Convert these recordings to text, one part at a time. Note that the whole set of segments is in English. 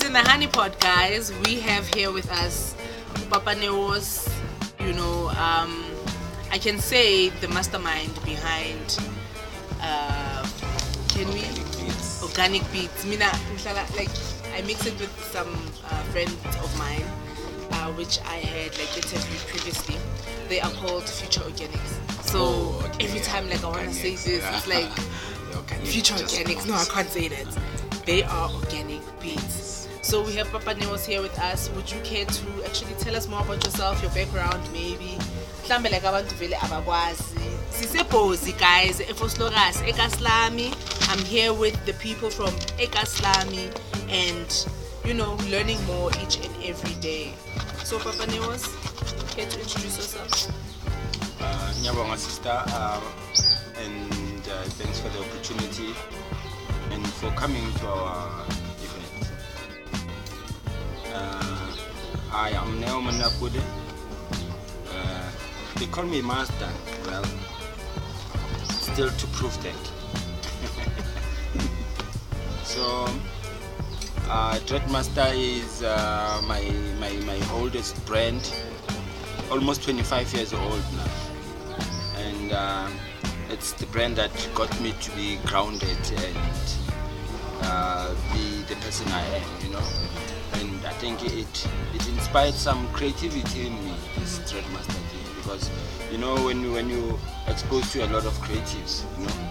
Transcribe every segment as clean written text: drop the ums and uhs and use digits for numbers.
in the Honey Pot, guys. We have here with us Papa Neos, I can say the mastermind behind Organic Beats. Mina, like I mix it with some friends of mine, which I had interviewed previously. They are called Future Organics. So every time I want to say this, it's like Future Organics. No, I can't say that. They are Organic Beats. So we have Papa Neos here with us. Would you care to actually tell us more about yourself, your background, maybe? Sisebozi, guys, Efosloras, Ekaslami. I'm here with the people from Ekaslami and learning more each and every day. So Papa Neos, care to introduce yourself? Nyabonga sister, and thanks for the opportunity and for coming to our event. I am Neo Manapude. They call me master. Well, still to prove that. So, Dreadmaster is my oldest brand, almost 25 years old now, and it's the brand that got me to be grounded and be the person I am, And I think it inspired some creativity in me, this Dreadmaster thing. Because when you exposed to a lot of creatives,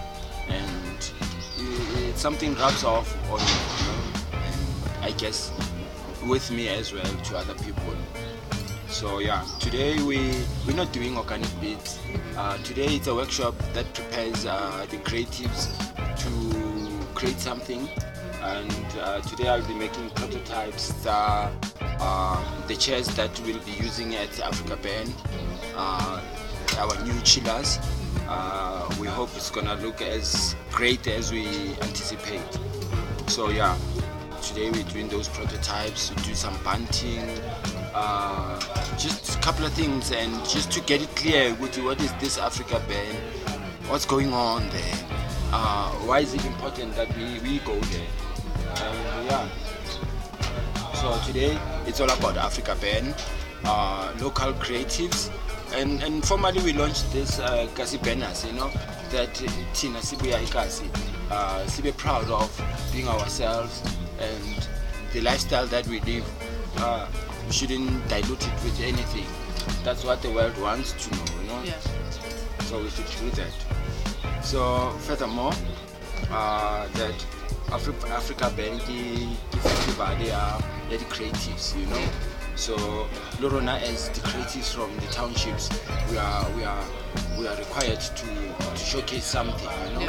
and something rubs off on you, and I guess with me as well to other people. So yeah, today we're not doing Organic Beats. Today it's a workshop that prepares the creatives to create something, and today I'll be making prototypes. The chairs that we'll be using at Africa Band, our new chillers. We hope it's gonna look as great as we anticipate. So yeah, today we're doing those prototypes, we do some bunting, just a couple of things, and just to get it clear with what is this Africa Band, what's going on there, why is it important that we go there, and yeah. So today it's all about Africa Band, local creatives, and formally we launched this Kasi banners, that Tina Sibuya Ikasi, Sibe proud of being ourselves and the lifestyle that we live. We shouldn't dilute it with anything. That's what the world wants to know, Yeah. So we should do that. So furthermore, that Africa Band, they are the creatives, So Lorona, as the creatives from the townships, we are required to showcase something,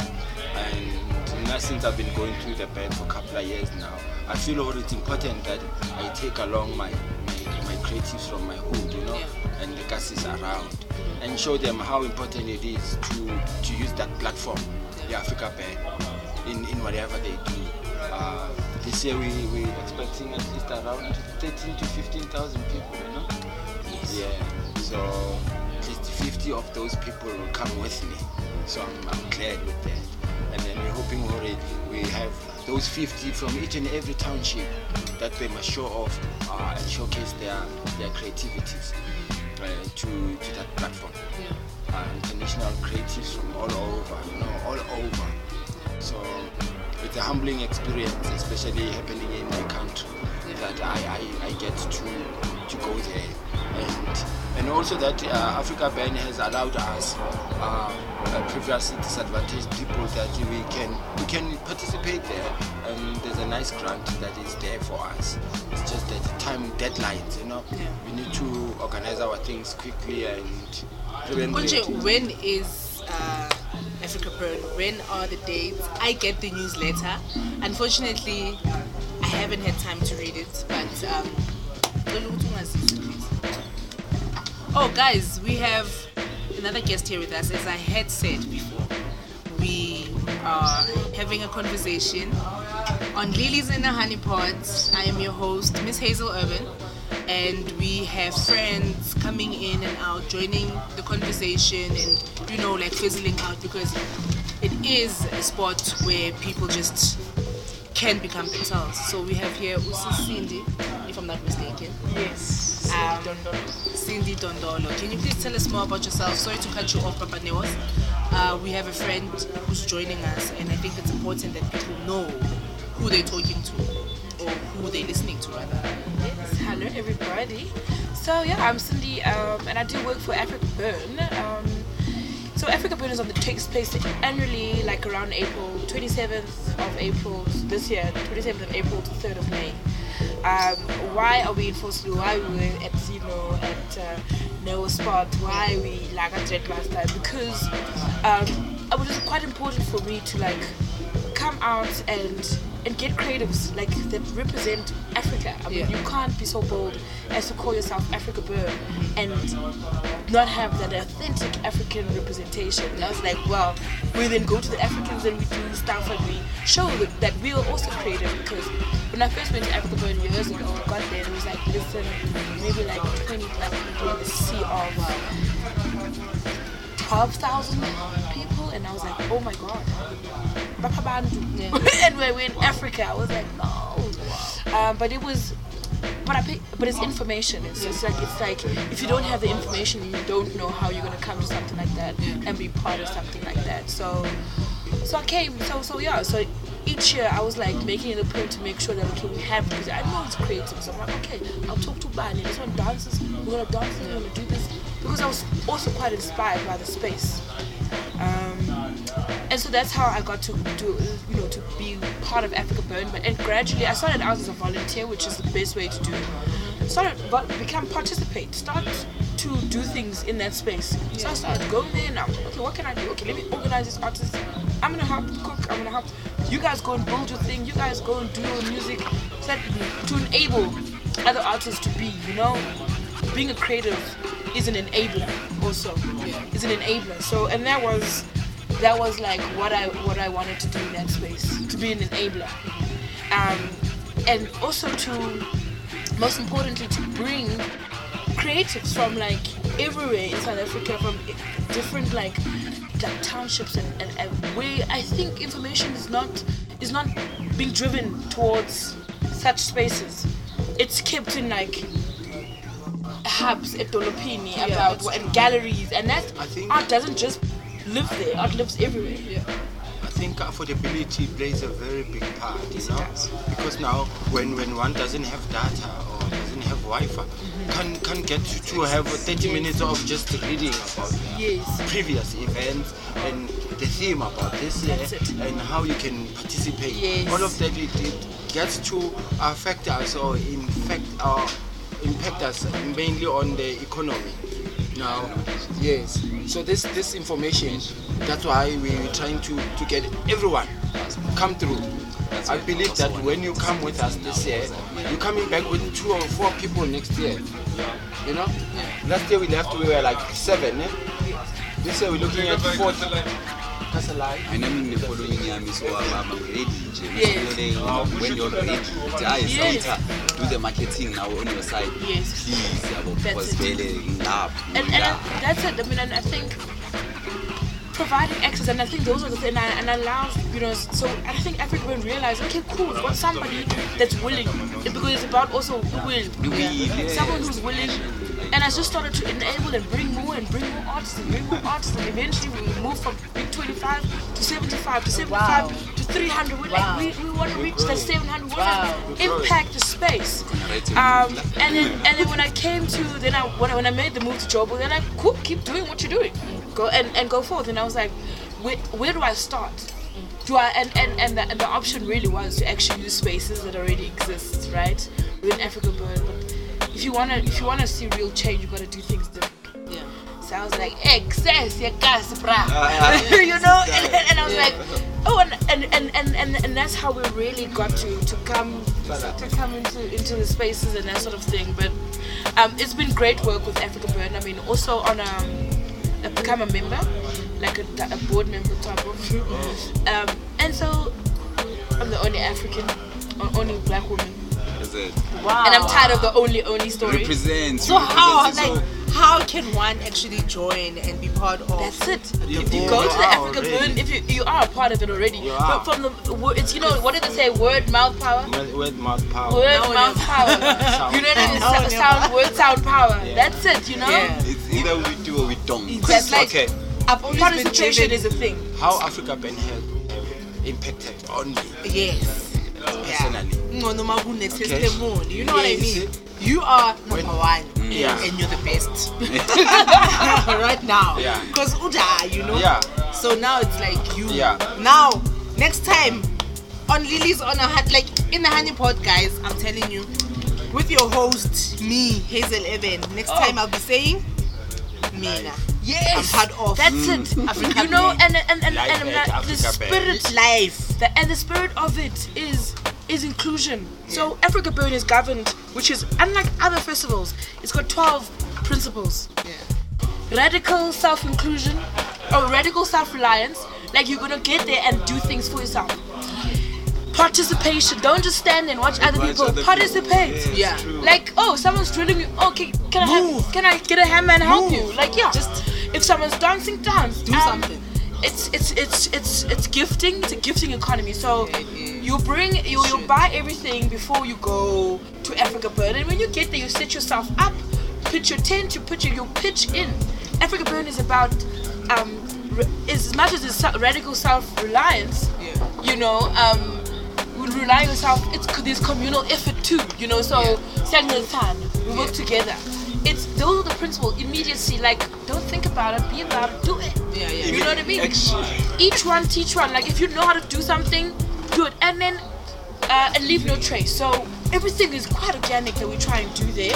And since I've been going through the band for a couple of years now, I feel it's important that I take along my creatives from my hood, and the guys around, and show them how important it is to use that platform, the Africa Band, in whatever they do. This year we're expecting at least around 13 to 15,000 people, Yes. Yeah, so at least 50 of those people will come with me. So I'm glad with that. And then we're hoping already we have those 50 from each and every township that they must show off and showcase their creativities to that platform. Yeah. International creatives from all over, all over. So it's a humbling experience, especially happening in my country, that I get to go there, and also that Africa Band has allowed us, previously disadvantaged people, that we can participate there, and there's a nice grant that is there for us. It's just that time deadlines, we need to organize our things quickly and when is Africa Burn? When are the dates? I get the newsletter. Unfortunately, I haven't had time to read it, but oh guys, we have another guest here with us. As I had said before, we are having a conversation on Lilies in the Honey Pot. I am your host, Miss Hazel Urban, and we have friends coming in and out, joining the conversation, and fizzling out, because it is a spot where people just can become themselves. So we have here Usi Cindy, if I'm not mistaken. Yes. Cindy Dondolo. Can you please tell us more about yourself? Sorry to cut you off, Papa Newos. We have a friend who's joining us, and I think it's important that people know who they're talking to, or who they're listening to, rather. Yes. Hello, everybody. So yeah, I'm Cindy, and I do work for Africa Burn. So Africa Burn takes place annually, like around April, 27th of April this year, 27th of April to 3rd of May. Why are we in Fosloo? Why we were at Neo Spot? Why we like I said last time? Because it was quite important for me to like come out and get creatives like that represent Africa. I mean, you can't be so bold as to call yourself Africa Burn and not have that authentic African representation. And I was like, well, we then go to the Africans and we do stuff and we show that we are also creative. Because when I first went to Africa Burn years ago, I got there, it was like, listen, maybe like 20 black people in the sea of 12,000 people, and I was like, oh my god. And we're in Africa. I was like, no. But it's information. It's just like, it's like if you don't have the information, you don't know how you're gonna come to something like that and be part of something like that. So I came. So each year I was like making it a point to make sure that okay, we have, because I know it's creative. So I'm like, okay, I'll talk to Bani. This one dances. We're gonna dance. We're gonna do this, because I was also quite inspired by the space. And so that's how I got to be part of Africa Burn. And gradually, I started out as a volunteer, which is the best way to do it. Participate, start to do things in that space. So I started going there now. Okay, what can I do? Okay, let me organize this artist. I'm gonna help cook. I'm gonna help. You guys go and build your thing. You guys go and do your music. So that to enable other artists to be, being a creative is an enabler also. Is an enabler. So, and that was like what I wanted to do in that space, to be an enabler, and also to, most importantly, to bring creatives from like everywhere in South Africa, from different like townships and where I think information is not being driven towards such spaces. It's kept in like hubs at Dolopini and galleries, and that art doesn't just live there. Art lives everywhere. I think affordability plays a very big part, because now when one doesn't have data or doesn't have Wi-Fi, can get to have 30 minutes of just reading about previous events and the theme about this year and how you can participate. All of that, it gets to affect us or impact us mainly on the economy. Now, so this information, that's why we're trying to get everyone come through. I believe that when you come with us this year, you're coming back with 2 or 4 people next year. Last year we were like 7. This year we're looking at 40. I know following you, so I'm ready. When you're ready, do the marketing now on your side. Yes. Please, that's it. And that's it. I mean, and I think providing access, and I think those are the things, and allows, so I think Africa will realize, okay, cool, we've got somebody that's willing, because it's about also will. Someone who's willing. And I just started to enable and bring more artists, and eventually we moved from 25 to 75 to 75 to 300. We're like, we want to reach that 700. We want to impact the space. And then when I came to, when I made the move to Joburg, they're like, cool, keep doing what you're doing, go and go forth. And I was like, where do I start? And the option really was to actually use spaces that already exist, right, within Africa Burn. But if you wanna see real change, you gotta do things different. So I was like, excess, and I was like, oh, and that's how we really got to come into the spaces and that sort of thing. But it's been great work with Africa Burn. I mean, also on I've become a member, like a board member type of, and so I'm the only African, only black woman. Is it? Wow. And I'm tired of the only story. Represent. So how? how can one actually join and be part of? That's it. You If you are go to the Africa already. Burn, if you are a part of it already. You are. But from the it's what did they say? Word, mouth power. Word, mouth power. Word, Now mouth never. power. Sound You know what I mean? Now Sound, word, sound power. Yeah. That's it. You know. Yeah. It's either we do or we don't. That's like Okay, I've always been Participation driven. is a thing. how Africa Burn have impacted on me Yes. personally. Ngono uma kune testimony. You know what I Yes. mean? You are number one. Yeah. And you're the best. Right now. Yeah. Because you know? Yeah. So now it's like you. Yeah. Now, next time on Lily's on a Hat, like in the Honey Pot, guys, I'm telling you, with your host, me, Hazel Evan, next time I'll be saying, Mina. Yes. I'm part of That's it. Africa You know, Burn. and Life at the Africa Burn. spirit Life. the spirit of it is inclusion. So Africa Burn is governed, which is unlike other festivals. It's got 12 principles. Yeah. Radical self-inclusion or radical self-reliance. Like you're gonna get there and do things for yourself. Participation. Don't just stand and watch other people. Participate. Yeah. Like, oh, someone's drilling you. Okay, can I get a hammer and help you? Like, yeah. Just if someone's dancing, dance. do something. It's gifting. It's a gifting economy. So Yeah, it is. you buy everything before you go to Africa Burn, and when you get there, you set yourself up, pitch your tent, you pitch in. Africa Burn is about as much as it's radical self-reliance. Yeah. You know, relying on yourself. There's communal effort too. You know, so we work together. It's those are the principles. Immediacy, like don't think about it, be about it, do it. Yeah, yeah. You know what I mean? Action. Each one teach one. Like if you know how to do something, do it, and then and leave no trace. So everything is quite organic that we try and do there.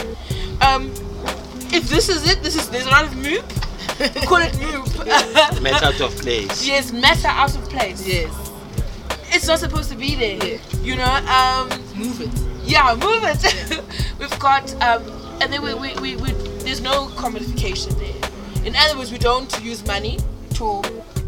If this is it, there's a lot of moop. We call it moop. Met out of place. Yes, matter out of place. Yes. It's not supposed to be there. Yeah. You know. Move it. Yeah, move it. We've got and then we there's no commodification there. In other words, we don't use money to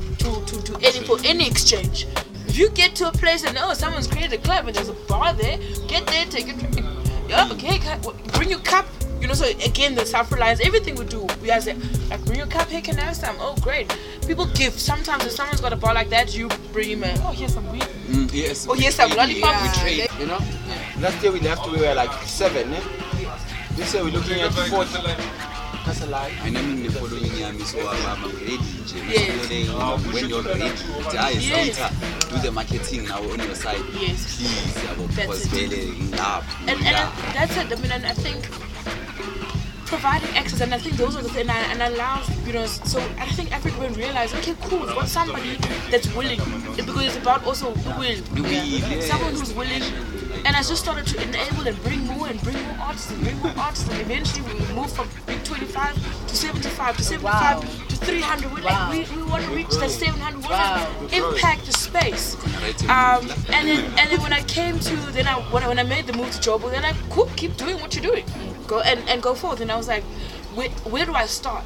for any exchange. If you get to a place and someone's created a club and there's a bar there, get there, take a drink. Yeah, okay, bring your cup. You know, so again, the self-reliance, everything we do, we have to like bring your cup. Hey, can I have some? Oh, great. People give. Sometimes if someone's got a bar like that, you bring him a here's some weed. Yes. Oh, here's some lollipop. Yeah. We trade. You know? Last year we left, we were like 7. Eh? This year we're looking at 40. That's a lie. I know in the following year, Miss Obama ready. Yes. When you're ready, Yes. do the marketing now on your side. Yes. Please, That's because it. really up. And that's it. I mean, and I think providing access, and I think those are the things, and allows, you know, so I think Africa will realize, okay, cool, we've got somebody that's willing, because it's about also will. Someone who's willing, and I just started to enable and bring more artists, and eventually we move from 25 to 75 to 75 to 300. We're like, we want to reach that 700. We want to impact the space. And then when I came to, when I made the move to Joburg, then I could keep doing what you're doing, go and go forth. And I was like, where do I start?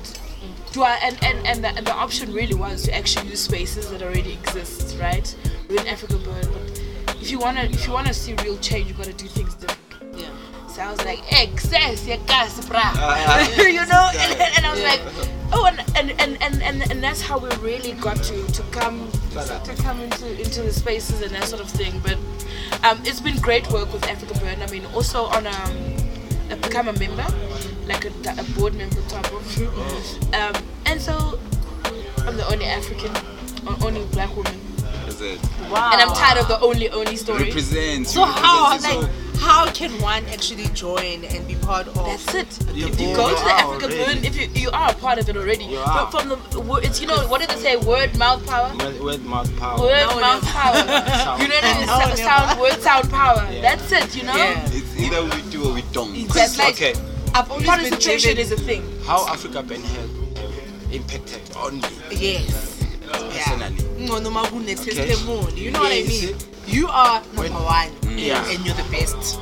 And the option really was to actually use spaces that already exist, right? Within Africa Burn. But if you wanna see real change, you gotta do things different. Yeah. So I was like, excess, you guys, you know, and I was like, oh, and that's how we really got to come into the spaces and that sort of thing. But it's been great work with Africa Burn. I mean, also on I've become a member, like a board member type of, and so I'm the only African, only black woman. Wow. And I'm tired of the only story. Represents. So how can one actually join and be part of? That's it. You If you go to the are Africa already. Burn, if you are a part of it already. You are. From the it's what did they say? Word, mouth power. Word, mouth power. Word, Now mouth never. power. You know what I mean? Sound, word, sound power. Yeah. That's it. You know. Yeah. It's either we do or we don't. That's like Okay, I've always been participation driven. is a thing. how Africa Burn have impacted on me Yes. personally. Ngono uma kune testimony. You know what I Yes. mean? You are number one. Yeah. And you're the best.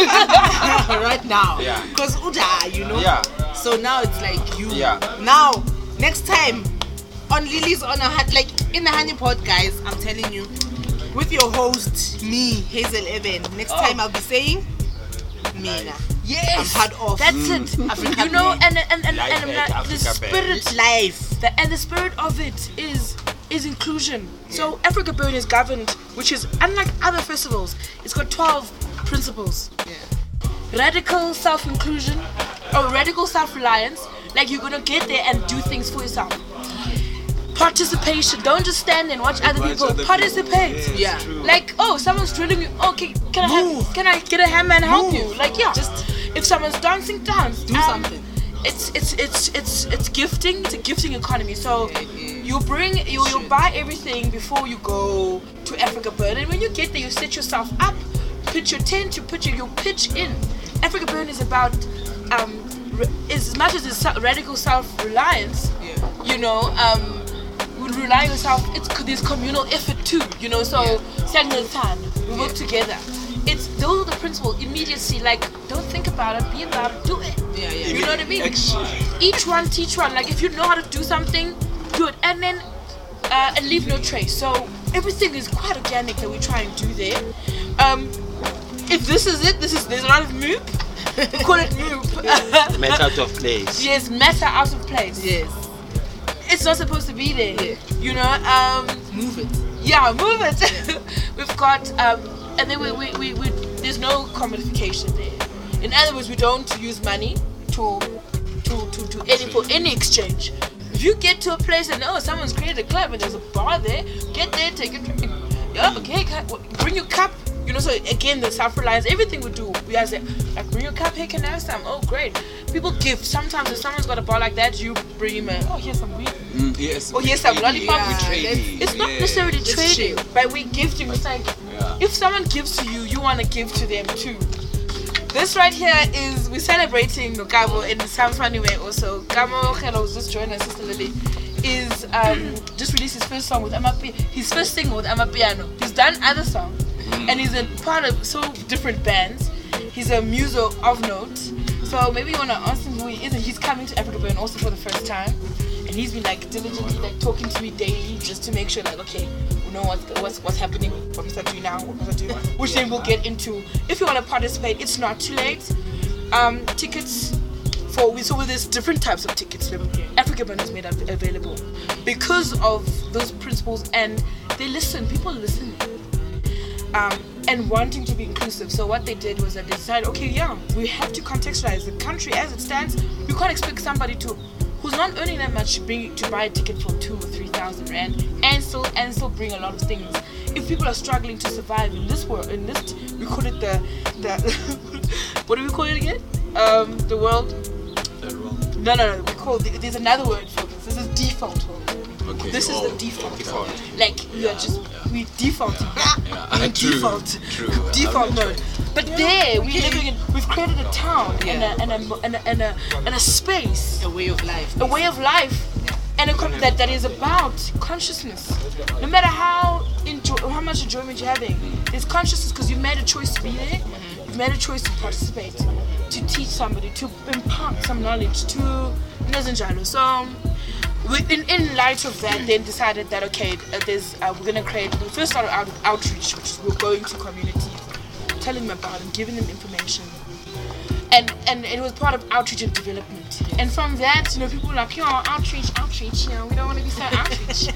Right now. Yeah. Because you know? Yeah. So now it's like you. Yeah. Now, next time on Lily's on a Hat, like in the Honey Pot, guys, I'm telling you, with your host, me, Hazel Evan, next time I'll be saying, Mina. Yes, I'm part of. That's it. Africa You know, Band. and Life the at Africa spirit, Life. the spirit of it is inclusion. So Africa Burn is governed, which is unlike other festivals. It's got 12 principles. Yeah. Radical self-inclusion or radical self-reliance. Like you're gonna get there and do things for yourself. Participation. Don't just stand and watch other people. Participate. Yeah. Like, oh, someone's drilling you. Okay, can I get a hammer and help you? Like, yeah. Just if someone's dancing, dance. do something. It's gifting. It's a gifting economy. So you buy everything before you go to Africa Burn, and when you get there, you set yourself up, pitch your tent, you pitch in. Africa Burn is about as much as it's radical self-reliance. Yeah. You know, rely on yourself. There's communal effort too. You know, so we work together. Those are the principles. Immediacy, like don't think about it, be about it, do it. Yeah. You know what I mean? Action. Each one teach one. Like if you know how to do something, do it, and then and leave no trace. So everything is quite organic that we try and do there. If this is it, there's a lot of moop. We call it moop. Met out of place. Yes, matter out of place. Yes. It's not supposed to be there. Yeah. You know. Move it. Yeah, move it. We've got and then we there's no commodification there. In other words, we don't use money for any exchange. If you get to a place and someone's created a club and there's a bar there, get there, take a drink. Yeah, okay, bring your cup. You know, so again, the self-reliance, everything we do, we have like bring your cup. Hey, can I have some? Oh, great. People give. Sometimes if someone's got a bar like that, you bring him here's some weed. Yes. Oh, here's some lollipop. We trading. It's not necessarily trading, but we give to you. It's like if someone gives to you, you want to give to them too. This right here is we're celebrating Nokabo in some funny way also. Kamo Hello just joined us, Sister Lily. Is just released his first song with his first single with Amapiano. He's done other songs and he's a part of so different bands. He's a muso of note. So maybe you wanna ask him who he is, and he's coming to Africa Burn also for the first time. And he's been like diligently like talking to me daily just to make sure like okay, we know what's happening, what must I do now, what must I do, which then we'll get into. If you wanna participate, it's not too late. Tickets there's different types of tickets. Africa Burn has made available because of those principles, and people listen, and wanting to be inclusive. So what they did was that they decided, okay, we have to contextualize the country as it stands. You can't expect somebody who's not earning that much to buy a ticket for 2,000 or 3,000 rand and still bring a lot of things. If people are struggling to survive in this world, we call it the what do we call it again? The world. No. There's another word for this. This is default mode. Okay. This is the default. Default. Like we defaulting. True. Default mode. But there we've created a town and a space, A way of life. and that is about consciousness. No matter how much enjoyment you're having, there's consciousness because you made a choice to be there. You've made a choice to participate, to teach somebody, to impart some knowledge, to Nezinjalo. So in light of that, then decided that okay, we're gonna create. We first started out with outreach, which is we're going to communities, telling them about and giving them information, and it was part of outreach and development. And from that, people were like, outreach, we don't want to be so outreach.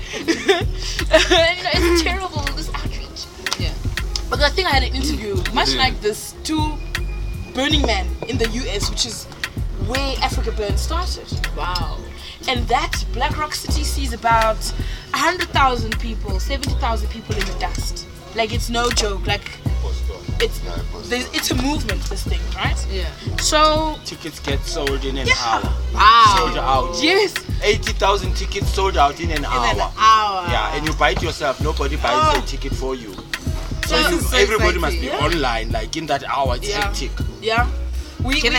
It's terrible, this outreach. Yeah. But I think I had an interview, much like this, to Burning Man in the US, which is where Africa Burn started. Wow. And that Black Rock City sees about 100,000 people, 70,000 people in the dust. Like it's no joke. Like it's a movement. This thing, right? Yeah. So Tickets get sold in an hour. Wow. Sold out. yes, 80,000 tickets sold out in an hour. In an hour. Yeah, and you buy it yourself. Nobody buys a ticket for you. So everybody must be online. Like in that hour, it's hectic. yeah. Can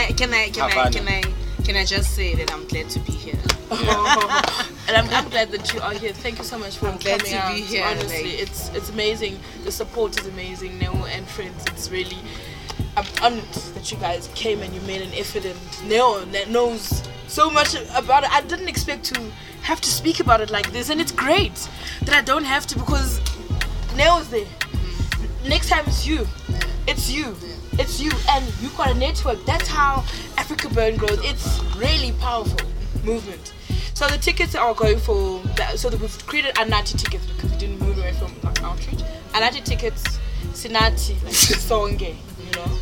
I just say that I'm glad to be here? And I'm glad that you are here. Thank you so much for glad coming to out. be here, Honestly, it's amazing. The support is amazing. Neo and friends, it's really. I'm honored that you guys came and you made an effort. And Neo that knows so much about it. I didn't expect to have to speak about it like this, and it's great that I don't have to because Neo's there. Next time it's you. It's you. It's you, and you've got a network. That's how Africa Burn grows. It's really powerful movement. So the tickets are going for that. So we've created Anati tickets because we didn't move away from outreach. Anati tickets, Sinati, like Songe, you know,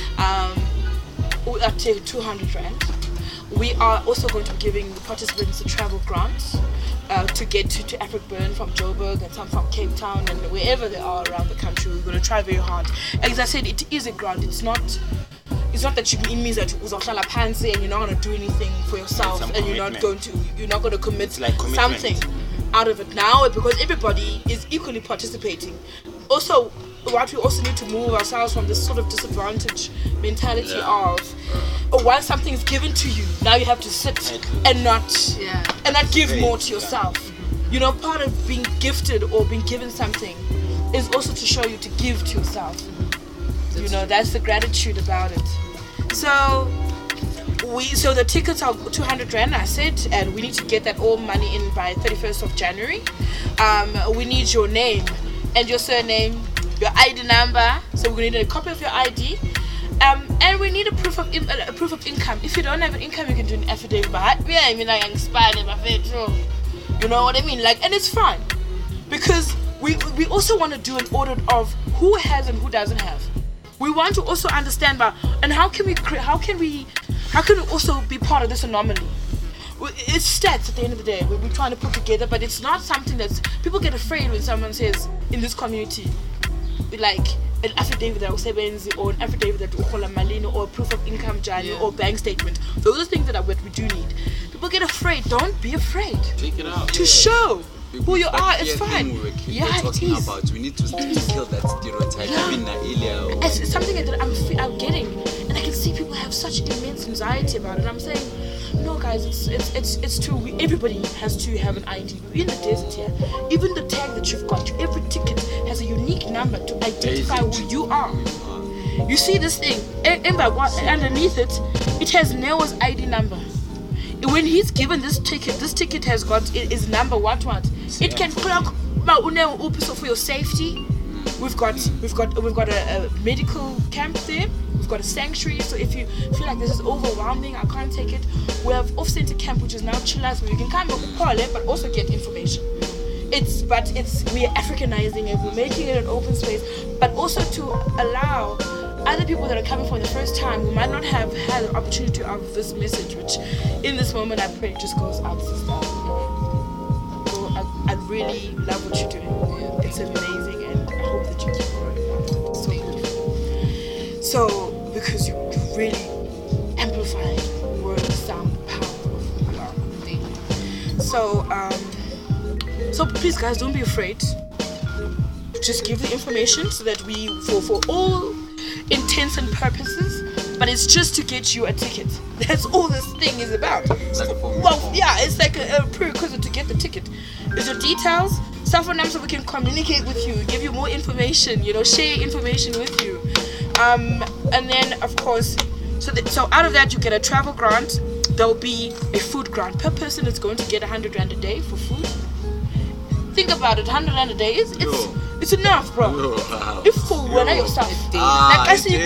at 200 rand. We are also going to be giving the participants a travel grant to get to Africa Burn from Joburg and some from Cape Town and wherever they are around the country. We're going to try very hard. As I said, it is a grant. It's not that it means that uzohlala phansi and you're not going to do anything for yourself and you're not going to commit something out of it now, because everybody is equally participating. Also, what we also need to move ourselves from this sort of disadvantage mentality of once something is given to you, now you have to sit and not give more to yourself. You know, part of being gifted or being given something is also to show you to give to yourself. You know, that's the gratitude about it. So the tickets are 200 rand, I said, and we need to get that all money in by 31st of January. We need your name and your surname, your ID number. So we're going to need a copy of your ID. And we need a proof of income. If you don't have an income, you can do an affidavit. But you know what I mean? Like, and it's fine because we also want to do an audit of who has and who doesn't have. We want to also understand and how can we also be part of this anomaly? It's stats at the end of the day we're trying to put together, but it's not something that's people get afraid when someone says in this community, like an affidavit that usebenzi or an affidavit that uhola malini or proof of income journey or bank statement. Those are things that what we do need. People get afraid. Don't be afraid. Take it out. To show who you are. It's fine. We're talking about. We need to kill that stereotype. It's something that I'm getting, and I can see people have such immense anxiety about it. I'm saying, no, guys, it's true. Everybody has to have an ID. We're in the desert here. Even the tag that you've got, every ticket has a unique number to identify who you are. You see this thing, and underneath it has Neo's ID number. When he's given this ticket has got his number. What? It can clock for your safety. We've got a medical camp there. We've got a sanctuary. So if you feel like this is overwhelming, I can't take it, we have off-center camp, which is now Chillers, where you can come and call it, but also get information. We are Africanizing it. We're making it an open space, but also to allow other people that are coming for the first time who might not have had the opportunity of this message, which in this moment I pray just goes out, sister. So I really love what you're doing. It's amazing, and I hope that you keep growing. It's so beautiful. So because you really amplify words, sound powerful. So please, guys, don't be afraid. Just give the information so that we, for all intents and purposes, but it's just to get you a ticket. That's all this thing is about. It's like a prerequisite to get the ticket. Is your details, cell phone number, so we can communicate with you, give you more information, share information with you. And then, of course, so out of that you get a travel grant. There'll be a food grant. Per person is going to get 100 rand a day for food. Think about it, 100 rand a day it's enough, bro. If for when yourself, like I see you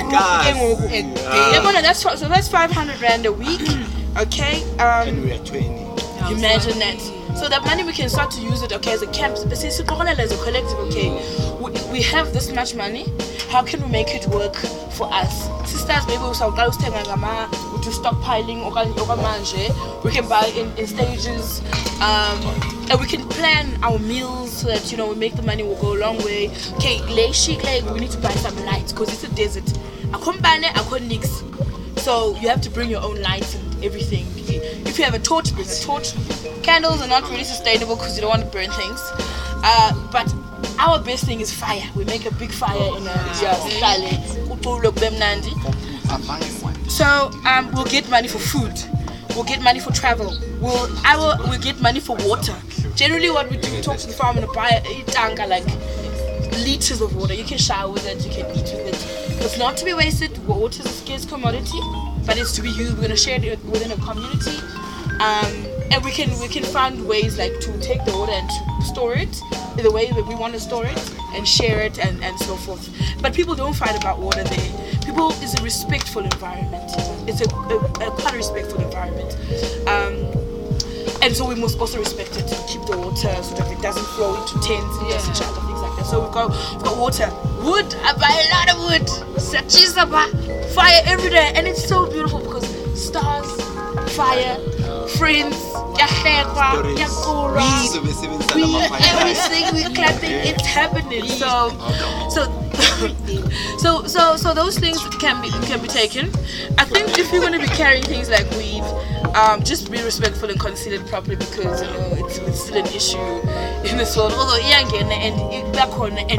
that's 500 rand a week. Okay. And we are 20. Imagine that. So that money we can start to use it. Okay, as a camp, as a collective. Okay, we have this much money. How can we make it work for us? Sisters, maybe we'll do stockpiling. We can buy in stages. And we can plan our meals so that we make the money will go a long way. Okay, we need to buy some lights because it's a desert. So you have to bring your own lights and everything. If you have a torch, bring a torch. Candles are not really sustainable because you don't want to burn things. But our best thing is fire. We make a big fire in a So we'll get money for food. We'll get money for travel. We'll get money for water. Generally what we do, we talk to the farm and buy a tanga, like liters of water. You can shower with it, you can eat with it. It's not to be wasted. Water is a scarce commodity, but it's to be used. We're gonna share it within a community. And we can find ways like to take the water and to store it in the way that we want to store it and share it and so forth. But people don't fight about water there. people is a respectful environment. It's a quite a respectful environment. And so we must also respect it, keep the water so that it doesn't flow into tents and just other things like that. So we've got water, wood. I buy a lot of wood. Fire every day, and it's so beautiful because stars, fire, friends, everything we're clapping, it's happening. So those things can be taken. I think if you're going to be carrying things like weed, just be respectful and conceal it properly, because it's still an issue in this world. Although and back on and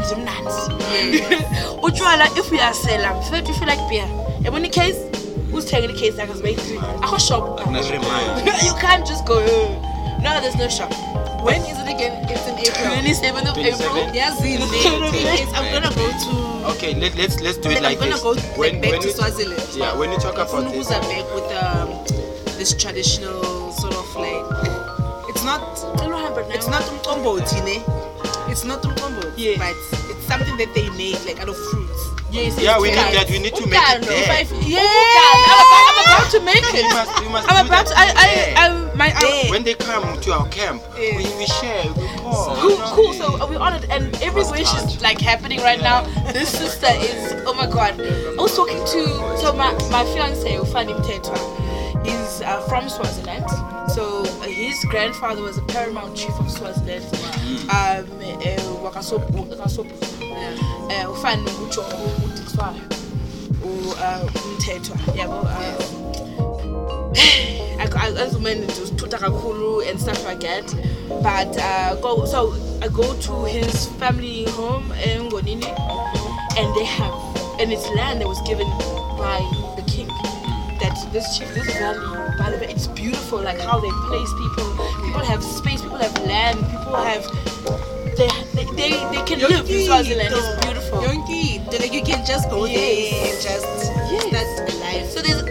if we are selling, if you feel like beer, and when the case, who's taking the case like us basically? I shop. You can't just go. No, there's no shop. When is it again? It's in April. 27th of April. Yes, I'm gonna go to. Okay, let's do it like I'm this. gonna go back to Swaziland. Yeah, when you talk about this, back with this traditional sort of like. It's not umqombothi, ne? It's not umqombothi, but it's something that they make like out of fruits. Yes, yeah, we need that. We need to make it there. I'm about to make it. You must I'm do about that. to. When they come to our camp, we share, we pour. Cool. So we're on it, and every wish is like happening right now. This sister is, oh my god. I was talking to my fiance, Ufani Mtetwa. He's from Swaziland. So his grandfather was a paramount chief of Swaziland. Ufani Mucho Mtetwa. As women do tutakakulu and stuff like that, but I go to his family home in Ngonini, and it's land that was given by the king. That this valley, by the way, it's beautiful. Like how they place people. People have space. People have land. People have. They can live in Swaziland. It's beautiful. Like you can just go there and just start the life. So there's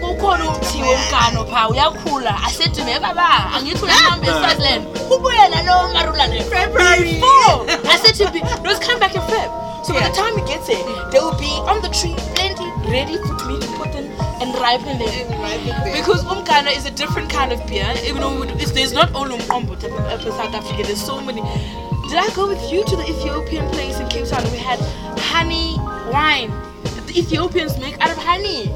I said to me, Baba, I need to remember Swaziland. February 4. I said to him, let's come back in Feb. So by the time he gets there, they will be on the tree, plenty, ready for me to put in and ripen them. Because Umkana is a different kind of beer. Even though there's not only Umkombo for South Africa, there's so many. Did I go with you to the Ethiopian place in Cape Town? We had honey wine. The Ethiopians make out of honey.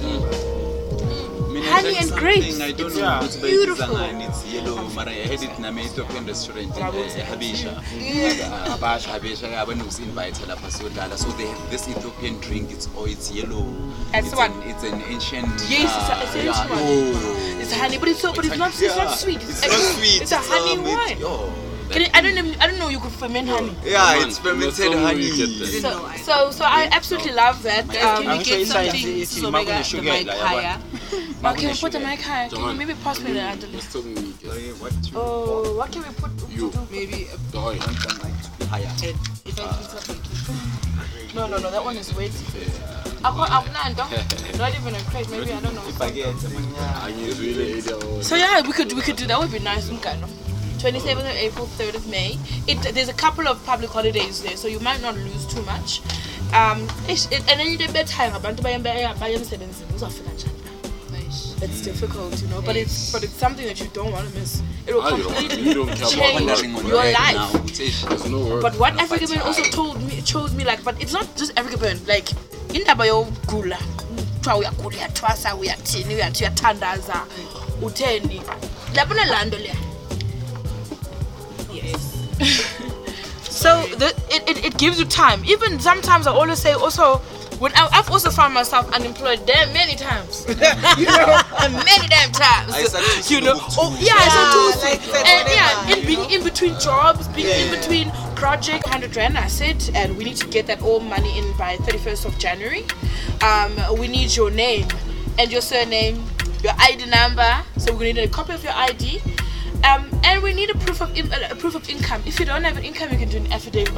Honey and grapes. I don't it's know. It's beautiful. It's yellow. But I had it in an Ethiopian restaurant in Habesha. Habesha, I was invited. So they have this Ethiopian drink. It's yellow. It's an ancient. Yes, it's an ancient one. It's honey, but it's not sweet. It's not sweet. It's a honey wine. I don't know you could ferment honey. Yeah, it's fermented honey. So I absolutely love that. Can we get something so make the mic higher? Okay, we put the mic higher. Can you maybe pass me the under this? Oh, what can we put? Maybe a boy. Higher. If I keep something. No, that one is weight. I'm not even a crate. Maybe I don't know. So yeah, we could do that. Would be nice. 27th of April, 3rd of May. There's a couple of public holidays there, so you might not lose too much. And then you get bedtime. It's difficult, but it's something that you don't want to miss. It will completely change your life. But what Africa Burn also chose me like, but it's not just Africa Burn. Like in Dabayo Gula, Twasa, we are Tini, we are Tandaza, Uteni, Labuna Landolia. So it gives you time. Even sometimes I always say also, when I've also found myself unemployed there many times. Many damn times. I and being in between jobs, being in between project, 100 rand. I said, and we need to get that all money in by 31st of January. We need your name and your surname, your ID number. So we're gonna need a copy of your ID. And we need a proof of income. If you don't have an income, you can do an affidavit.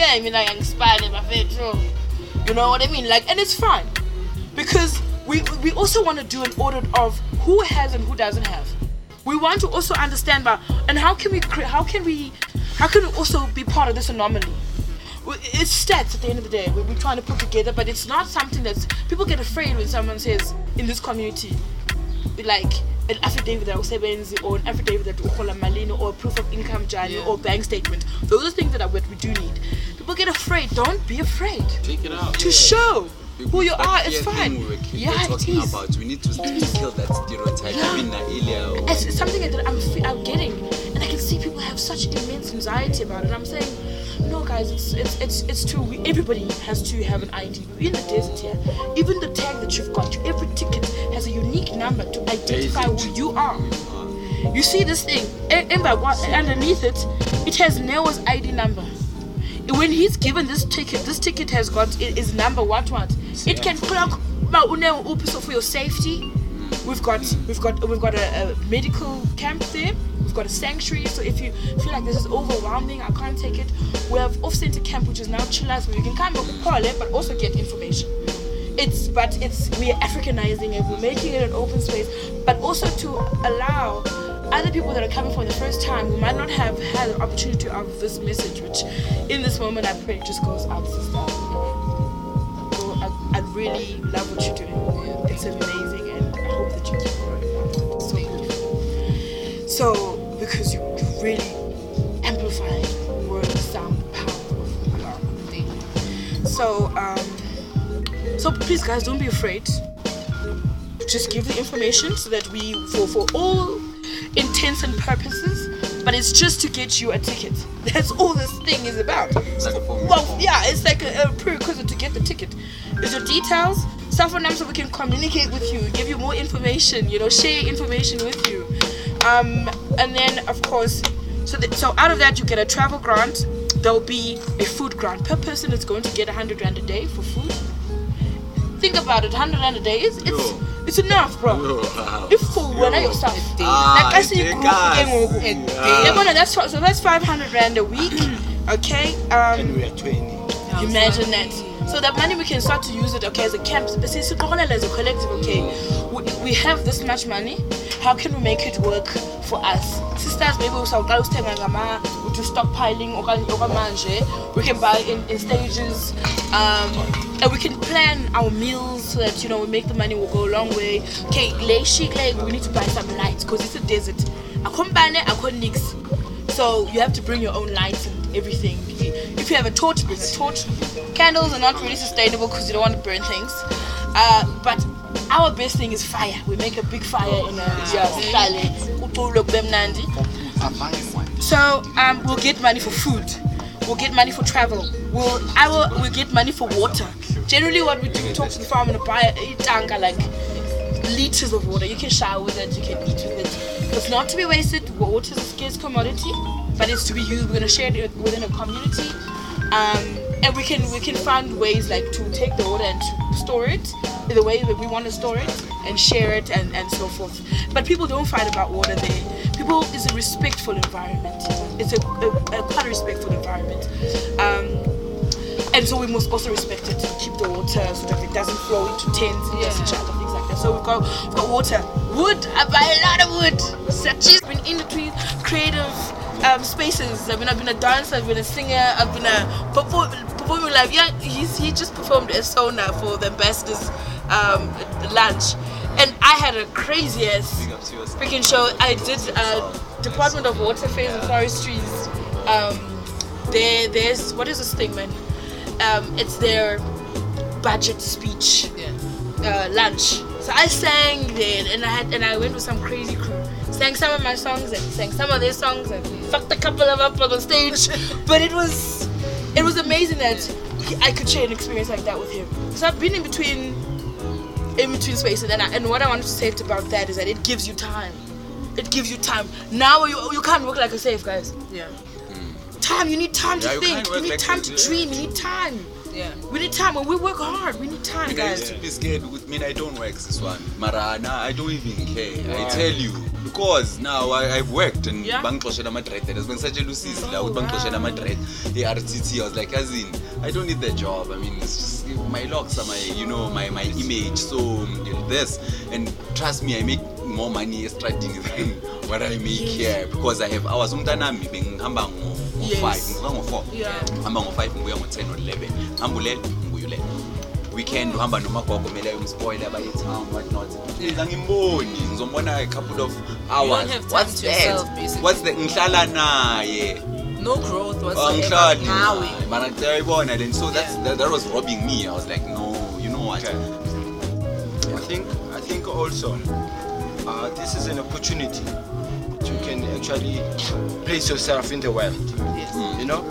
You know what I mean? Like, and it's fine because we also want to do an audit of who has and who doesn't have. We want to also understand and how can we also be part of this anomaly? it's stats at the end of the day. We're trying to put together, but it's not something that's people get afraid when someone says in this community, like an affidavit that usebenzi or an affidavit that uhola malini or proof of income journey or bank statement. Those are things that what we do need. People get afraid. Don't be afraid. Take it out. To show who you are. It's fine. We're talking about. We need to kill that stereotype. It's something that I'm getting, and I can see people have such immense anxiety about it. I'm saying, no, guys, it's true. Everybody has to have an ID. We're in the desert here. Even the tag that you've got, every ticket has a unique number to identify who you are. You see this thing, underneath it, it has Neo's ID number. When he's given this ticket has got his number what. It can clock so for your safety. We've got a medical camp there. We've got a sanctuary. So if you feel like this is overwhelming, I can't take it. We have off-center camp, which is now chillers, where you can come but also get information. We are Africanizing it. We're making it an open space, but also to allow other people that are coming for the first time who might not have had an opportunity of this message, which in this moment I pray just goes out, sister. I really love what you're doing. It's amazing, and I hope that you keep growing. It's so beautiful. So, because you really amplify word, sound, power. So please, guys, don't be afraid. Just give the information so that we, for all intents and purposes, but it's just to get you a ticket. That's all this thing is about. It's like a prerequisite to get the ticket. Is your details, cell phone number, so we can communicate with you, give you more information, share information with you. And then, of course, so out of that you get a travel grant. There'll be a food grant. Per person is going to get 100 Rand a day for food. Think about it, 100 Rand a day it's enough, bro. If for when yourself, like I say, that's 500 Rand a week. Okay. And we are 20. Imagine that. So that money we can start to use it, okay, as a camp, as a collective, okay. We have this much money. How can we make it work for us? Sisters, maybe we'll do stockpiling or we can buy in stages, and we can plan our meals so that we make the money will go a long way. Okay, we need to buy some lights because it's a desert. So you have to bring your own lights and everything. If you have a torch, bring a torch. Candles are not really sustainable because you don't want to burn things. But our best thing is fire. We make a big fire in a So we'll get money for food. We'll get money for travel. We'll get money for water. Generally what we do, we talk to the farmer and buy a tanker, like liters of water. You can shower with it, you can eat with it. It's not to be wasted. Water is a scarce commodity, but it's to be used. We're gonna share it within a community. And we can find ways like to take the water and to store it in the way that we want to store it and share it and so forth. But people don't fight about water there. It's a respectful environment. It's a quite a respectful environment. And so we must also respect it, keep the water so that it doesn't flow into tents and things like that. So we've got water. Wood, I buy a lot of wood. Such as been in the trees, creative spaces. I've been a dancer, I've been a singer, I've been a performing live. Yeah, he just performed a Sona for the ambassador's lunch. And I had a crazy ass freaking show. I did Department of Water Affairs and Forestry's. There's what is this thing, man? It's their budget speech lunch. So I sang there, and I went with some crazy crew. Sang some of my songs and sang some of their songs and fucked a couple of up on stage. But it was amazing that I could share an experience like that with him. So I've been in between spaces, and what I wanted to say about that is that it gives you time. It gives you time. Now you can't work like a slave, guys. Yeah. Time. You need time to think. You need time to dream. You need time. Yeah. We need time. When we work hard, we need time, guys. I used to be scared. With me, I don't work this one. Marana, I don't even care. I tell you. Because now I've worked and Bangkloshana Madrid. There's been such a Lucy's with Bangkloshana Madrid, the RTT. I was like, as in, I don't need the job. I mean, it's just my locks are my image. So this, and trust me, I make more money extracting than what I make here because I have hours. Yes. ngo-5 ngivuka ngo-4 Yeah. ngihamba ngo-5 ngibuya ngo-10 or 11 ngihamba ulela ngibuya ulela weekend uhamba nomagogo kumele ayomspoil abaye-town whatnot angimboni ngizombona a couple of hours. have time What's to that? yourself, basically. What's that? Ngihlala naye No growth angihlali whatsoever. naye mara ngiyayibona then so that was robbing me. I was like no, you know what, Okay. I think also this is an opportunity you can actually place yourself in the world. Yes. You know,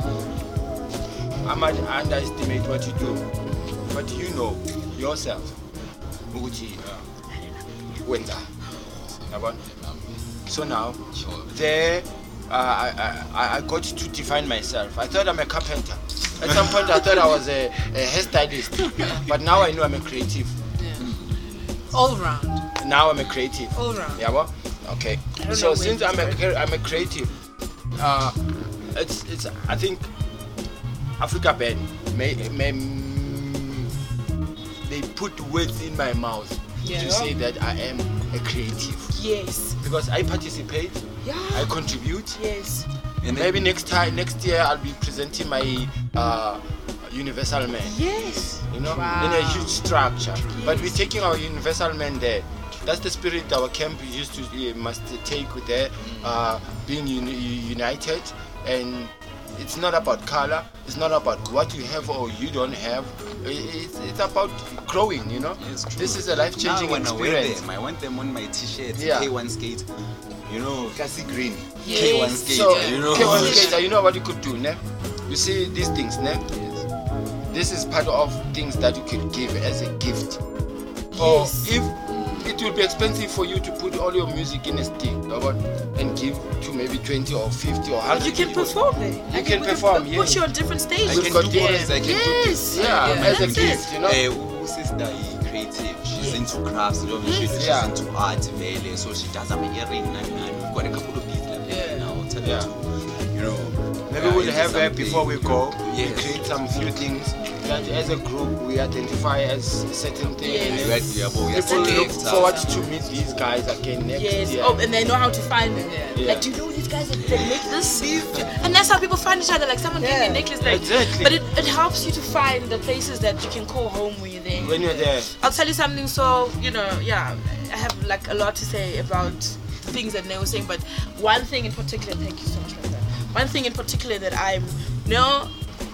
I might underestimate what you do, but you know yourself. Ukuthi, wenza. Yabona? So now, there, I got to define myself. I thought I'm a carpenter. At some point, I thought I was a hairstylist, but now I know I'm a creative. All round. Now I'm a creative. All round. Yeah, well, okay. don't So know since where I'm a creative, it's I think Africa Band they put words in my mouth to say that I am a creative Yes. because I participate, Yeah. I contribute. Yes. and Maybe next year I'll be presenting my Universal Man. Yes. You know, in a huge structure. But we're taking our Universal Man there. That's the spirit our camp must take there, being united. And it's not about color. It's not about what you have or you don't have. It's about growing. You know, It's true. this is a life-changing Now when I wear experience. them, I want them on my t-shirts. Yeah. K1 skate, you know, classic green. Yes. K1 skate, So, you know. K1 skater, you know what you could do, ne? You see these things, ne? This is part of things that you could give as a gift. Or if it will be expensive for you to put all your music in a stick and give to maybe 20 or 50 or 100 But you can people. perform there. You can perform, Put yes. you on different I stages. We've can got do this. this, I can do this. Yes. Yeah, as a That's gift, it. you know. Sister is creative. She's into crafts. She's Yeah. into art, really. So she does some earring. We've got a couple of beats left right now. Tell her Yeah. to, you know. Maybe we'll have her before we go. Yes. We create some few things that as a group we identify as certain things. People look forward to meet these guys again next Yes. year. Oh, and they know how to find them. Yeah. Like, do you know these guys that make this? And that's how people find each other. Like, someone gave me a necklace. Like, Exactly. But it helps you to find the places that you can call home when you're there. When you're there. I'll tell you something. So, you know, yeah, I have like a lot to say about things that Neo was saying, but one thing in particular, thank you so much for that. One thing in particular that I'm, we're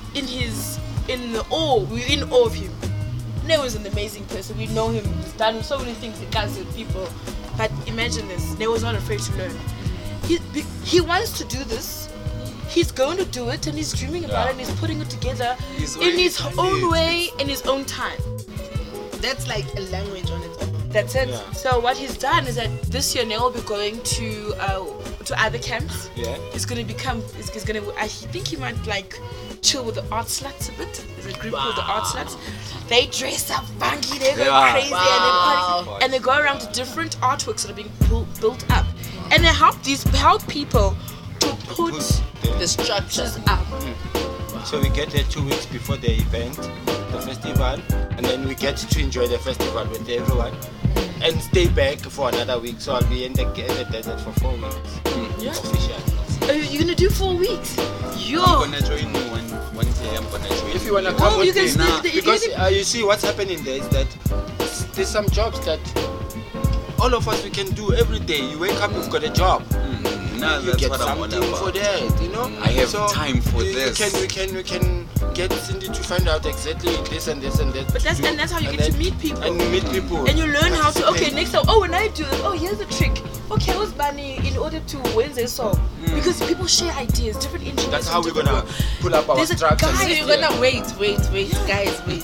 in awe of him. Neo is an amazing person. We know him. He's done so many things. He does with people. But imagine this. Neo is not afraid to learn. He wants to do this. He's going to do it, and he's dreaming about it, and he's putting it together He's in already his done own it. way, in his own time. That's like a language on its own. That's it. Yeah. So what he's done is that this year Neo will be going to other camps. Yeah. He's gonna become. He's gonna. I think he might like chill with the art sluts a bit. There's a group called the art sluts. They dress up funky. They go Yeah. crazy and they go around to different artworks that are being built up, and they help people to put The structures up. So we get there 2 weeks before the event, the festival, and then we get to enjoy the festival with everyone and stay back for another week. So I'll be in the desert for 4 weeks. Yeah. Official. You're gonna do 4 weeks. Yo. I'm gonna join you one day. I'm gonna join If you wanna come Oh, with you can me, still- because you see what's happening there is that there's some jobs that all of us we can do every day. You wake up, you've got a job. Now You that's get what I'm all something for about. that, you know. I have time for this. We can get Cindy to find out exactly this and this and that. But that's how you And get to then- meet people. And meet people. And you learn how to, okay, participate. next time, when I do this, here's a trick. Okay, who's Bunny in order to win this song? Because people share ideas, different engineers. That's from how we're different gonna work. pull up our There's a structure. guy- So you're gonna wait, guys, wait.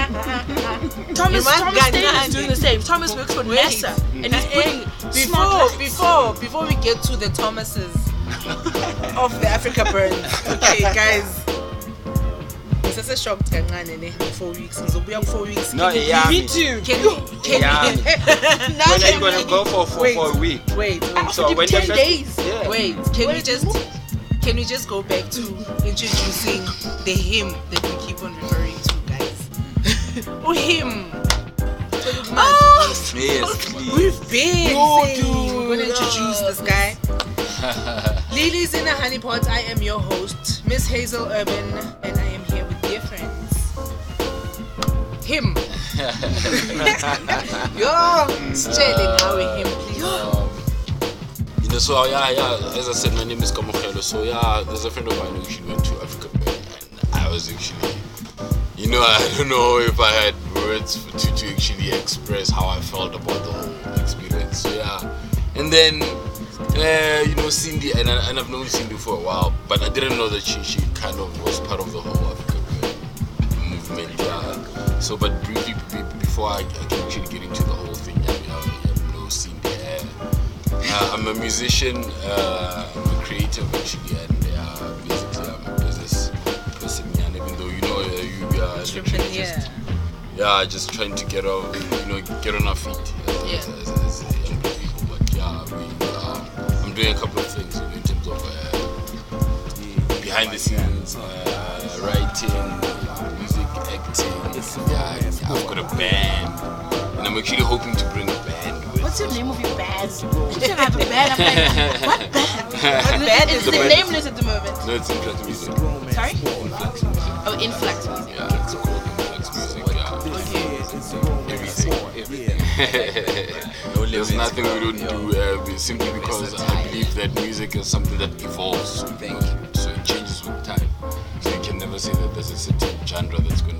Thomas Remark Stein Ghana. is doing the same. Thomas works for NASA, and he's putting smart lights. before we get to the Thomases of the Africa Burns. Okay, guys. This is shocked kancane 4 weeks. Ngizobuya 4 weeks. No, Can you- yeah, Me me. too. Can Yeah. When are you gonna go for a week? wait. So when the 10 days. Yeah. Wait, can we just go back to introducing the hymn that we keep on referring to, guys? Oh, him. Yes, please. We've been saying we're gonna introduce this guy. Lilies in a honeypot. I am your host, Miss Hazel Urban, and I am here with dear friends. Him. Yo, Shelly, now with him, please. You know, so yeah, as I said, my name is Kamokhelo. So yeah, there's a friend of mine who actually went to Africa, and I was actually, you know, I don't know if I had words to actually express how I felt about the whole experience. So yeah, and then. You know, Cindy, and I've known Cindy for a while, but I didn't know that she kind of was part of the whole Africa movement. Yeah. So, but briefly, before I can actually get into the whole thing, I know Cindy. I'm a musician, I'm a creative actually, and basically I'm a business person. And even though you are literally just trying to get on our feet as young people. But yeah, I'm doing a couple of things in terms of behind the scenes, writing, music, acting. I've got a band, and I'm actually hoping to bring a band with. What's your name of your band? You said I have a band. I'm like, what band? What band? It's nameless at the moment. No, it's Influx Music. Sorry? Influx Music. Oh, Influx Music. Yeah, it's called Influx Music. Everything. There's nothing we don't do simply because I believe that music is something that evolves. So it changes with time. So you can never say that there's a certain genre that's gonna,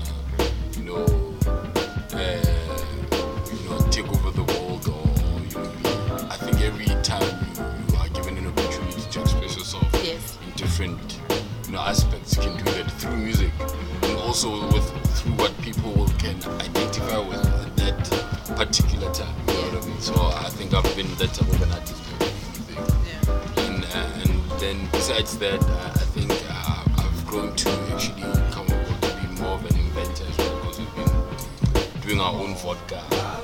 take over the world, or I think every time you are given an opportunity to express yourself in different aspects, you can do that through music, and also through what people can identify with at that particular time. You know what I mean? So I think I've been that type of an artist before. And then besides that, I think I've grown to actually come over to be more of an inventor as well, because we've been doing our own vodka,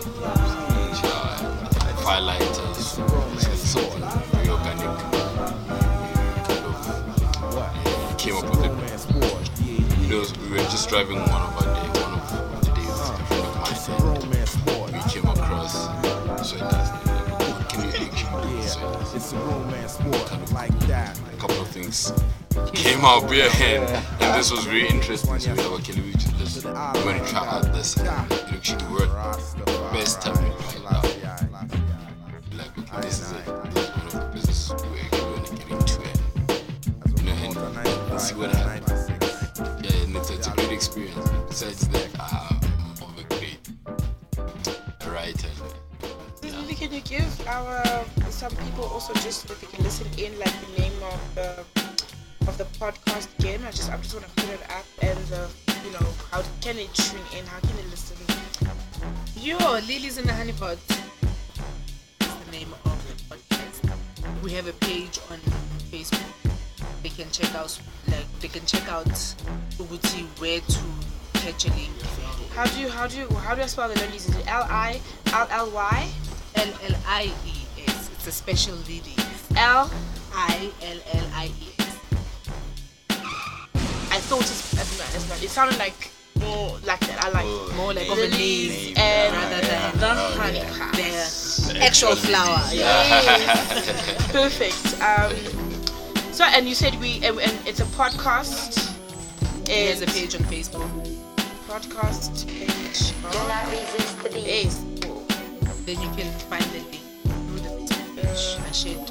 fire lighters, something very organic. Came up with it. We were just driving one of the days, a friend of mine, we came across sweaters. What can you actually do with sweaters? It's a romance sport like that. A couple of things came up here, and this was very interesting. So we were like, okay, we're going to try out this, and it actually worked. Best time right now. Like, okay, this is it. This is one of the businesses we're actually going to get into it. And see what happens. Yeah, and it's a great experience. Besides that, I'm a great writer. Yeah. Can you give some people also just that they can listen in, like the name of the podcast again? I just want to put it up, and how can they tune in? How can they listen? Yo, Lilies in the Honeypot. That's the name of the podcast. We have a page on Facebook. They can check out Ubuti where to catch a link. How do I spell the lilies? Is it Lilly? Llies. It's a special lily. Lillies. I thought it's not. It sounded like more like that. I like more like lilies and rather than the honey. The actual flower. Yes. Perfect. So, and you said and it's a podcast. There's a page on Facebook. Podcast page on Facebook. Then you can find the link through the Facebook page. I shared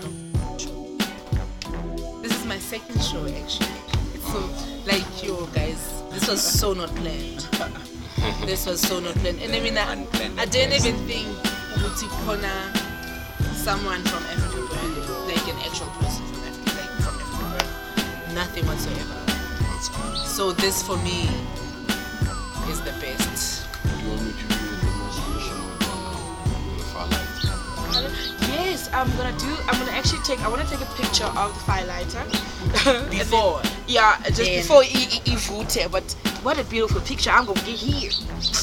This is my second show actually. So, like you guys, this was so not planned. And I mean, I didn't even think Ubuti Kona, someone from Africa, like an actual person from Africa, like from Africa, nothing whatsoever. So this for me is the best. Do you want me to do the demonstration of the firelight? Yes, I want to take a picture of the firelighter. Before? Before he voted. But what a beautiful picture I'm going to get here.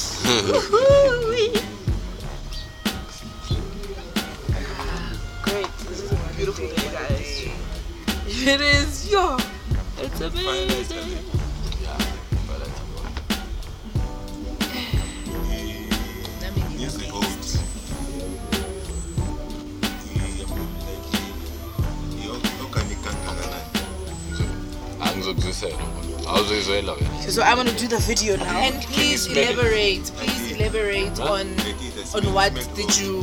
Great, this is a beautiful day, guys. It is, it's amazing. say no. I was love it. So I'm gonna do the video now. And please elaborate on what did you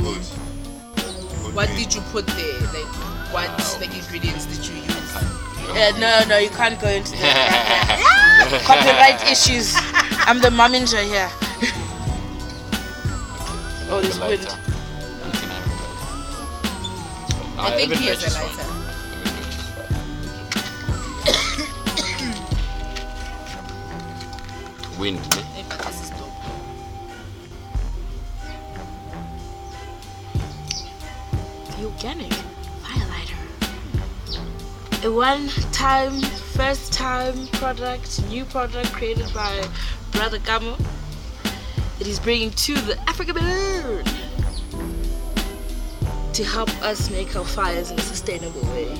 put there? Like what ingredients did you use? No, you can't go into that. Copyright issues. I'm the mominger here. Oh, this wind. I think he has a lighter. Wind, But this is dope. The organic firelighter. A first time new product created by Brother Gamo. That he's bringing to the Africa Burn to help us make our fires in a sustainable way.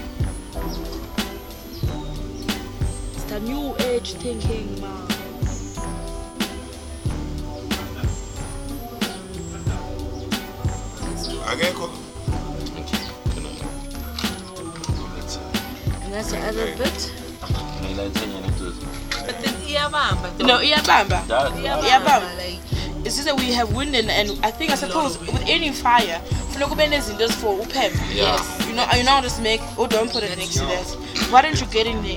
It's the new age thinking, man. And that's the other bit. But then iyabamba. No, iyabamba. Iyabamba. Like It's just that we have wind and I think I suppose with any fire, for upem. Yeah. You know how to make. Oh, don't put it next to that. Why don't you get in there?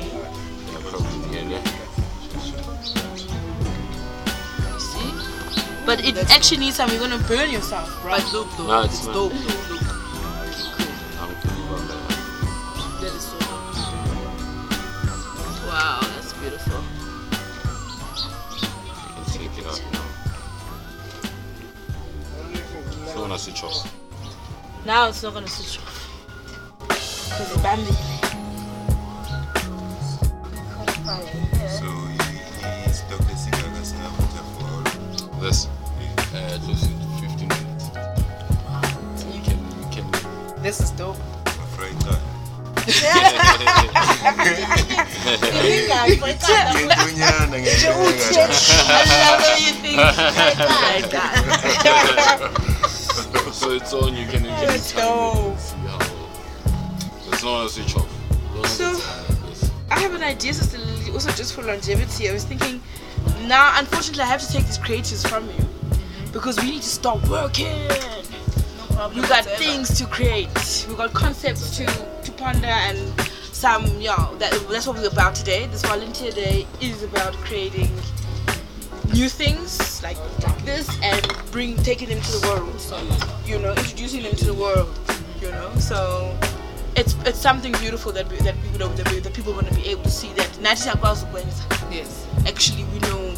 See? But it actually needs something. You're gonna burn yourself, right? but dope though. No, it's it's dope not. though. Look. That is so dope. Wow, that's beautiful. You can take it out now. So when I switch off. Now it's not gonna switch off. Because it's bambi. So he's Dr. Sigaga Sinabuta for This. Just 15 minutes. You can. This is dope. a fried guy. I love how you think like that. So it's on. You can It's turn it. dope. See how. It's not a switch off. So- I have an idea, Sister Lily, also just for longevity. I was thinking, now unfortunately I have to take these creators from you because we need to stop working. No problem. We got whatsoever. things to create. We got concepts to ponder and some, that's what we're about today. This volunteer day is about creating new things like this and taking them to the world. Introducing them to the world. So it's something beautiful that people want to be able to see that. Yes. Actually, we know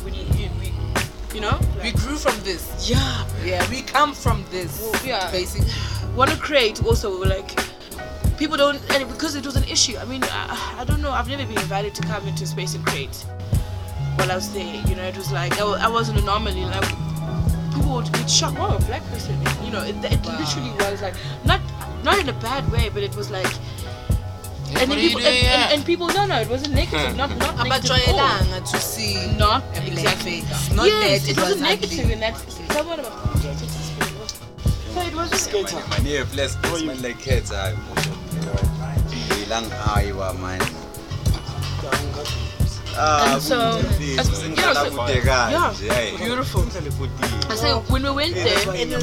We grew from this. yeah. Yeah, we come from this. Yeah. Basically. Want to create also like people don't, and because it was an issue. I mean, I don't know. I've never been invited to come into space and create while I was there. It was like I wasn't an anomaly. Like people would get shocked. Wow, a black person. It literally was like not in a bad way, but it was like. And then people and people no, it wasn't negative. Not negative. at all. Abajwayelanga to see Not a black exactly. face. Not Yes, that it wasn't ugly. negative in that. Somewhat of a. So it wasn't. Man, here, place smell like cats. Ilang ayaw man. And so, yeah, beautiful. I say when we went there,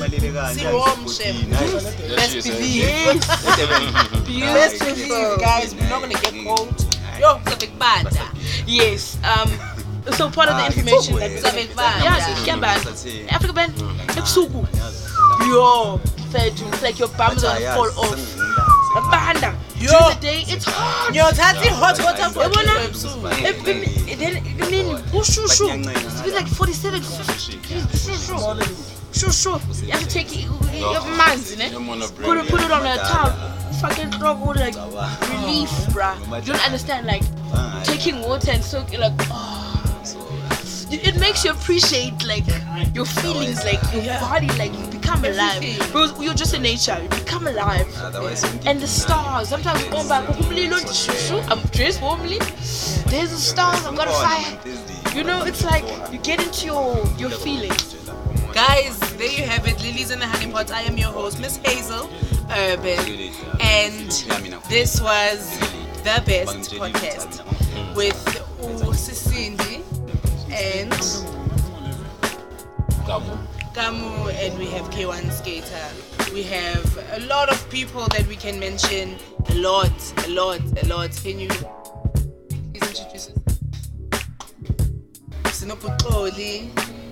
Let's believe. beautiful. Guys, we're not gonna get cold. Yo, it's a big bad. Yes. So part of the information that It's a big bad. Africa band, ebusuku. Yo, it's like your bums are fall off. Banda. Yo. During the day, it's hot. Yo, that's hot water for Yabona? you. Then ushushu. It's like 47, 50. Shushu. You have to take it. You have manzi, ne? Put it on a towel. Fucking drop water, like relief, bruh. You don't understand, like taking water and soaking, like it makes you appreciate like your feelings, like your body, like you become alive. Because you're just in nature, you become alive. And the stars, sometimes we go back, I'm dressed warmly. There's the stars, I've got a fire. It's like you get into your feelings. Guys, there you have it. Lilies in the Honey Pot. I am your host, Miss Hazel Urban. And this was the best podcast with Sisindi and Gamu, and we have K1 Skater. We have a lot of people that we can mention. A lot. Can you please introduce us? Sinoputoli.